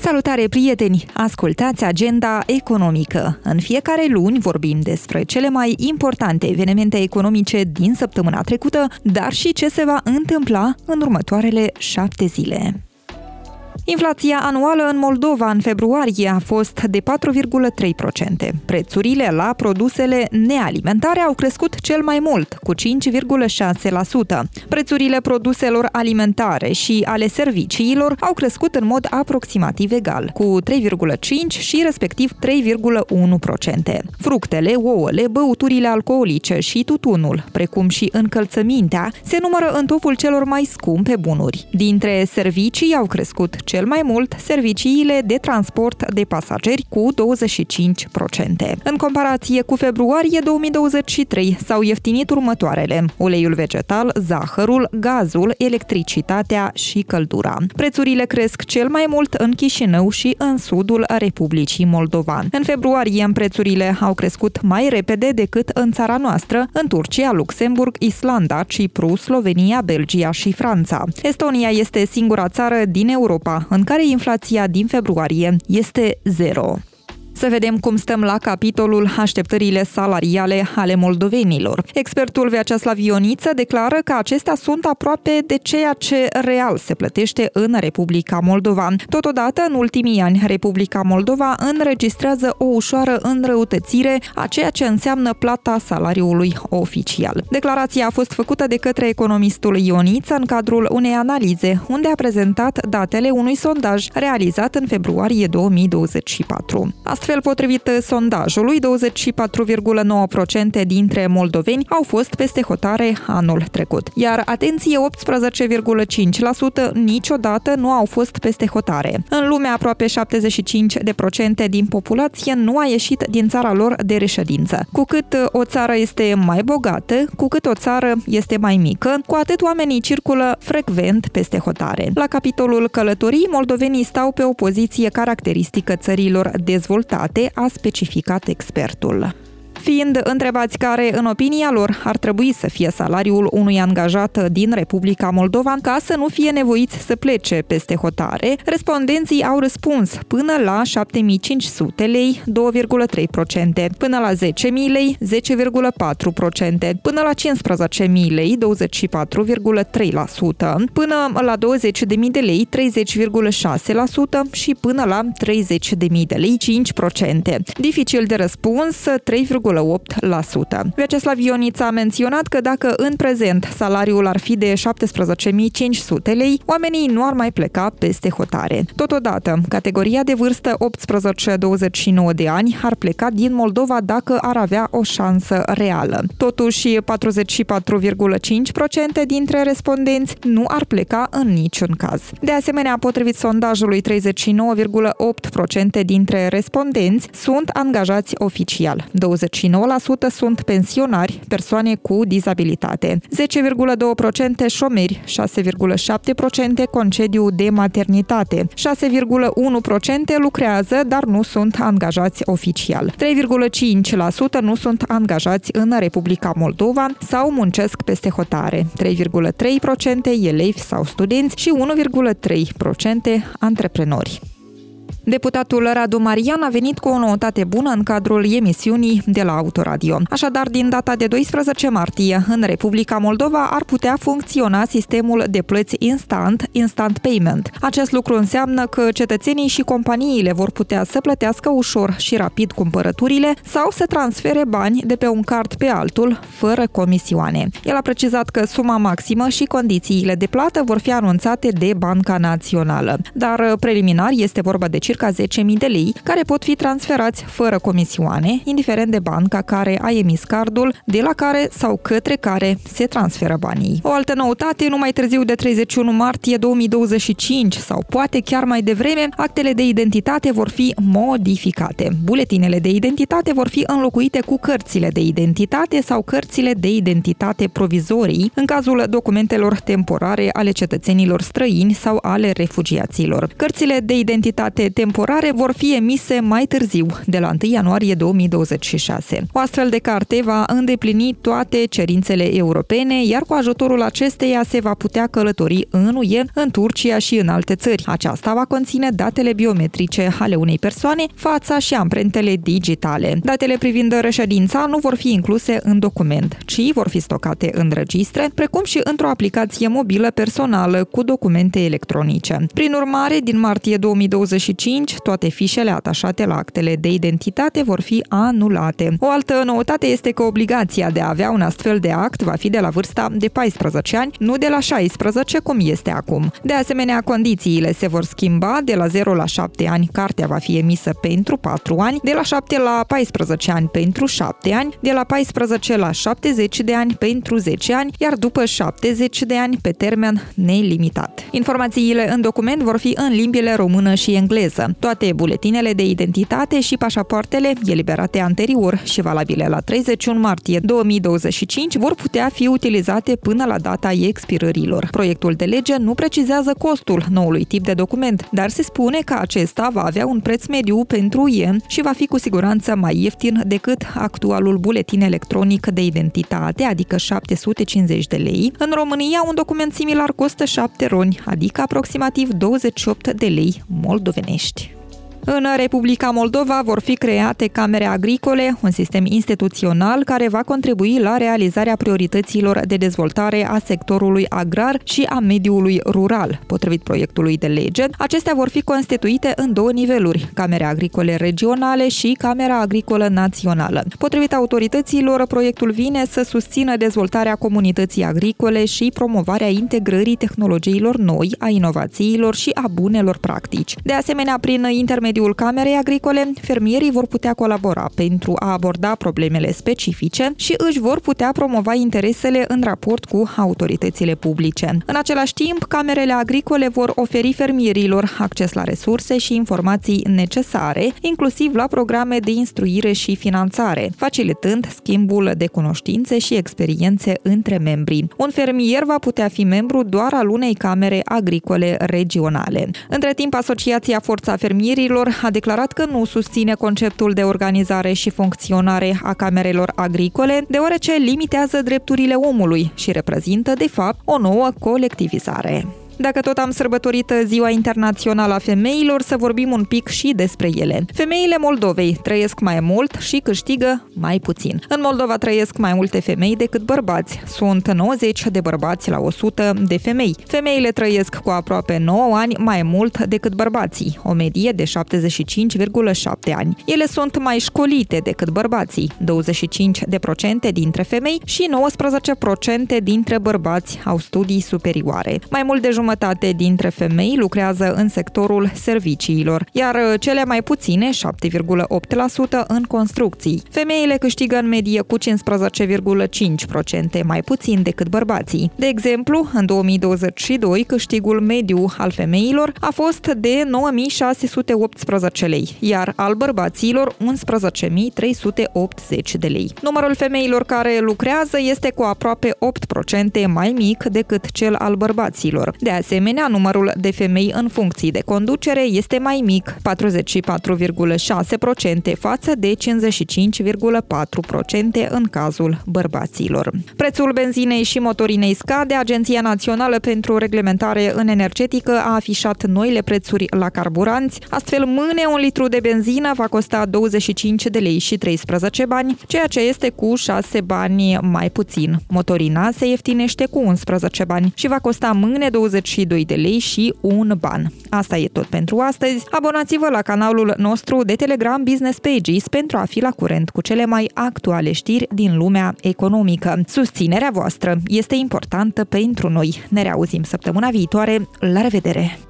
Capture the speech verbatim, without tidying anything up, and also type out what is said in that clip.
Salutare, prieteni! Ascultați Agenda Economică. În fiecare luni vorbim despre cele mai importante evenimente economice din săptămâna trecută, dar și ce se va întâmpla în următoarele șapte zile. Inflația anuală în Moldova în februarie a fost de patru virgulă trei la sută. Prețurile la produsele nealimentare au crescut cel mai mult, cu cinci virgulă șase la sută. Prețurile produselor alimentare și ale serviciilor au crescut în mod aproximativ egal, cu trei virgulă cinci la sută și respectiv trei virgulă unu la sută. Fructele, ouăle, băuturile alcoolice și tutunul, precum și încălțămintea, se numără în topul celor mai scumpe bunuri. Dintre servicii au crescut cel mai mult serviciile de transport de pasageri cu douăzeci și cinci la sută. În comparație cu februarie două mii douăzeci și trei s-au ieftinit următoarele: uleiul vegetal, zahărul, gazul, electricitatea și căldura. Prețurile cresc cel mai mult în Chișinău și în sudul Republicii Moldova. În februarie prețurile au crescut mai repede decât în țara noastră, în Turcia, Luxemburg, Islanda, Cipru, Slovenia, Belgia și Franța. Estonia este singura țară din Europa în care inflația din februarie este zero. Să vedem cum stăm la capitolul așteptările salariale ale moldovenilor. Expertul Vyacheslav Ioniță declară că acestea sunt aproape de ceea ce real se plătește în Republica Moldova. Totodată, în ultimii ani, Republica Moldova înregistrează o ușoară înrăutățire a ceea ce înseamnă plata salariului oficial. Declarația a fost făcută de către economistul Ioniță în cadrul unei analize, unde a prezentat datele unui sondaj realizat în februarie două mii douăzeci și patru. Astfel, potrivit sondajului, douăzeci și patru virgulă nouă la sută dintre moldoveni au fost peste hotare anul trecut. Iar, atenție, optsprezece virgulă cinci la sută niciodată nu au fost peste hotare. În lume, aproape șaptezeci și cinci la sută din populație nu a ieșit din țara lor de reședință. Cu cât o țară este mai bogată, cu cât o țară este mai mică, cu atât oamenii circulă frecvent peste hotare. La capitolul călătorii, moldovenii stau pe o poziție caracteristică țărilor dezvoltate, a specificat expertul. Fiind întrebați care, în opinia lor, ar trebui să fie salariul unui angajat din Republica Moldova ca să nu fie nevoiți să plece peste hotare, respondenții au răspuns până la șapte mii cinci sute lei, două virgulă trei la sută, până la zece mii lei, zece virgulă patru la sută, până la cincisprezece mii lei, douăzeci și patru virgulă trei la sută, până la douăzeci de mii de lei, treizeci virgulă șase la sută și până la treizeci de mii de lei, cinci la sută. Dificil de răspuns, trei virgulă opt la sută. Vyacheslav Ioniță a menționat că dacă în prezent salariul ar fi de șaptesprezece mii cinci sute lei, oamenii nu ar mai pleca peste hotare. Totodată, categoria de vârstă optsprezece douăzeci și nouă de ani ar pleca din Moldova dacă ar avea o șansă reală. Totuși, patruzeci și patru virgulă cinci la sută dintre respondenți nu ar pleca în niciun caz. De asemenea, potrivit sondajului, treizeci și nouă virgulă opt la sută dintre respondenți sunt angajați oficial. douăzeci și nouă la sută sunt pensionari, persoane cu dizabilitate, zece virgulă doi la sută șomeri, șase virgulă șapte la sută concediu de maternitate, șase virgulă unu la sută lucrează, dar nu sunt angajați oficial, trei virgulă cinci la sută nu sunt angajați în Republica Moldova sau muncesc peste hotare, trei virgulă trei la sută elevi sau studenți și unu virgulă trei la sută antreprenori. Deputatul Radu Marian a venit cu o noutate bună în cadrul emisiunii de la Autoradio. Așadar, din data de doisprezece martie, în Republica Moldova ar putea funcționa sistemul de plăți instant, instant payment. Acest lucru înseamnă că cetățenii și companiile vor putea să plătească ușor și rapid cumpărăturile sau să transfere bani de pe un card pe altul, fără comisioane. El a precizat că suma maximă și condițiile de plată vor fi anunțate de Banca Națională. Dar, preliminar, este vorba de circa zece mii de lei, care pot fi transferați fără comisioane, indiferent de banca care a emis cardul, de la care sau către care se transferă banii. O altă noutate, nu mai târziu de treizeci și unu martie două mii douăzeci și cinci sau poate chiar mai devreme, actele de identitate vor fi modificate. Buletinele de identitate vor fi înlocuite cu cărțile de identitate sau cărțile de identitate provizorii, în cazul documentelor temporare ale cetățenilor străini sau ale refugiaților. Cărțile de identitate temporare temporare vor fi emise mai târziu, de la întâi ianuarie două mii douăzeci și șase. O astfel de carte va îndeplini toate cerințele europene, iar cu ajutorul acesteia se va putea călători în U E, în Turcia și în alte țări. Aceasta va conține datele biometrice ale unei persoane, fața și amprentele digitale. Datele privind reședința nu vor fi incluse în document, ci vor fi stocate în registre, precum și într-o aplicație mobilă personală cu documente electronice. Prin urmare, din martie două mii douăzeci și cinci, toate fișele atașate la actele de identitate vor fi anulate. O altă noutate este că obligația de a avea un astfel de act va fi de la vârsta de paisprezece ani, nu de la șaisprezece, cum este acum. De asemenea, condițiile se vor schimba. De la zero la șapte ani, cartea va fi emisă pentru patru ani, de la șapte la paisprezece ani pentru șapte ani, de la paisprezece la șaptezeci de ani pentru zece ani, iar după șaptezeci de ani pe termen nelimitat. Informațiile în document vor fi în limbile română și engleză. Toate buletinele de identitate și pașapoartele eliberate anterior și valabile la treizeci și unu martie două mii douăzeci și cinci vor putea fi utilizate până la data expirărilor. Proiectul de lege nu precizează costul noului tip de document, dar se spune că acesta va avea un preț mediu pentru U E și va fi cu siguranță mai ieftin decât actualul buletin electronic de identitate, adică șapte sute cincizeci de lei. În România, un document similar costă șapte roni, adică aproximativ douăzeci și opt de lei moldovenești. În Republica Moldova vor fi create camere agricole, un sistem instituțional care va contribui la realizarea priorităților de dezvoltare a sectorului agrar și a mediului rural. Potrivit proiectului de lege, acestea vor fi constituite în două niveluri, camere agricole regionale și Camera Agricolă Națională. Potrivit autorităților, proiectul vine să susțină dezvoltarea comunității agricole și promovarea integrării tehnologiilor noi, a inovațiilor și a bunelor practici. De asemenea, prin intermediul Camerei Agricole, fermierii vor putea colabora pentru a aborda problemele specifice și își vor putea promova interesele în raport cu autoritățile publice. În același timp, camerele agricole vor oferi fermierilor acces la resurse și informații necesare, inclusiv la programe de instruire și finanțare, facilitând schimbul de cunoștințe și experiențe între membri. Un fermier va putea fi membru doar al unei camere agricole regionale. Între timp, Asociația Forța Fermierilor a declarat că nu susține conceptul de organizare și funcționare a camerelor agricole, deoarece limitează drepturile omului și reprezintă, de fapt, o nouă colectivizare. Dacă tot am sărbătorit Ziua Internațională a Femeilor, să vorbim un pic și despre ele. Femeile Moldovei trăiesc mai mult și câștigă mai puțin. În Moldova trăiesc mai multe femei decât bărbați. Sunt nouăzeci de bărbați la o sută de femei. Femeile trăiesc cu aproape nouă ani mai mult decât bărbații, o medie de șaptezeci și cinci virgulă șapte ani. Ele sunt mai școlite decât bărbații, douăzeci și cinci la sută dintre femei și nouăsprezece la sută dintre bărbați au studii superioare. Mai mult de jumătate dintre femei lucrează în sectorul serviciilor, iar cele mai puține, șapte virgulă opt la sută, în construcții. Femeile câștigă în medie cu cincisprezece virgulă cinci la sută mai puțin decât bărbații. De exemplu, în două mii douăzeci și doi, câștigul mediu al femeilor a fost de nouă mii șase sute optsprezece lei, iar al bărbaților unsprezece mii trei sute optzeci de lei. Numărul femeilor care lucrează este cu aproape opt la sută mai mic decât cel al bărbaților. De asemenea, numărul de femei în funcții de conducere este mai mic, patruzeci și patru virgulă șase la sută față de cincizeci și cinci virgulă patru la sută în cazul bărbaților. Prețul benzinei și motorinei scade. Agenția Națională pentru Reglementare în Energetică a afișat noile prețuri la carburanți. Astfel, mâine un litru de benzină va costa douăzeci și cinci de lei și treisprezece bani, ceea ce este cu șase bani mai puțin. Motorina se ieftinește cu unsprezece bani și va costa mâine douăzeci și doi de lei și un ban. Asta e tot pentru astăzi. Abonați-vă la canalul nostru de Telegram Business Pages pentru a fi la curent cu cele mai actuale știri din lumea economică. Susținerea voastră este importantă pentru noi. Ne reauzim săptămâna viitoare. La revedere!